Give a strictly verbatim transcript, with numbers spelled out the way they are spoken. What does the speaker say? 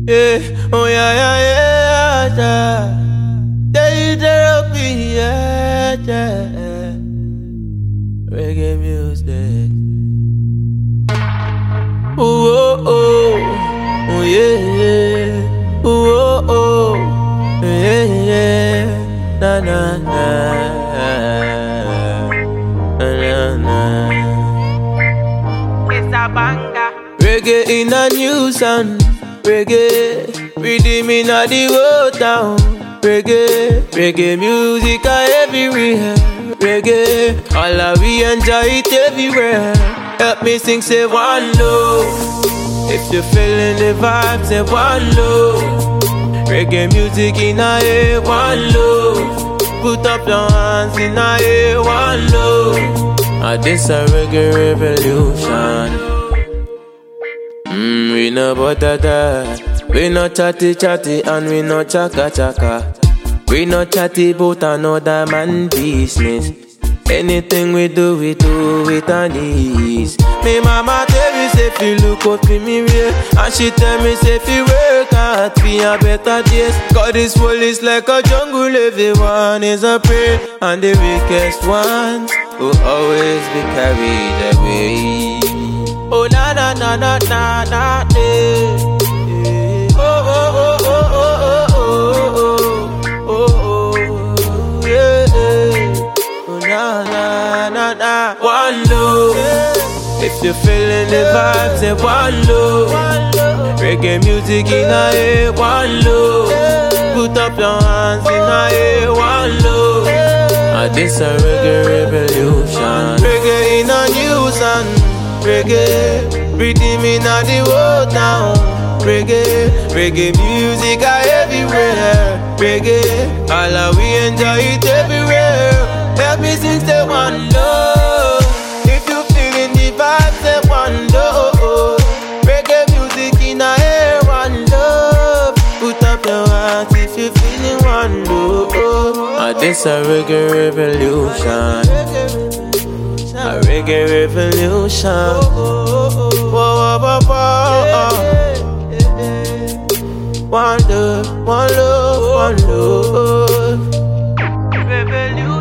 Yeah, oh yeah, yeah, yeah, yeah. Day therapy, yeah, yeah. Reggae music. Ooh, oh, oh, oh, yeah, yeah. Ooh, oh, oh, yeah, yeah. Na, na, na, na, na. It's a banger. Reggae in a new sound. Reggae, rhythm in a the whole town. Reggae, reggae music are everywhere. Reggae, all of we enjoy it everywhere. Help me sing, say one love. If you're feeling the vibe, say one love. Reggae music in a air, one love. Put up your hands in a air, one love. And this a reggae revolution. Mm, we no bother, we no chatty chatty and we no chaka chaka. We no chatty about another man business. Anything we do, we do it on ease. Me mama tell me say fi look up in me way, and she tell me say fi work hard fi a better days. Cause this world is like a jungle, everyone is a prey, and the weakest ones will always be carried away. Oh na na na na na na eh. Oh oh oh oh oh oh oh oh oh yeah. Oh na na na na. One love. If you're feeling the vibes, say one love. Reggae music in a air, one love. Put up your hands in a air, one love. And this a reggae revolution. Reggae in a new sound. Reggae, rhythm in a the whole town. Reggae, reggae music are everywhere. Reggae, all of we enjoy it everywhere. Help me sing, say one love. If you feeling the vibe, say one love. Reggae music in a air, one love. Put up your hands if you feeling one love. And this a reggae revolution. A reggae revolution. Whoa, whoa, whoa, whoa. One love, one love, one love. Revolution.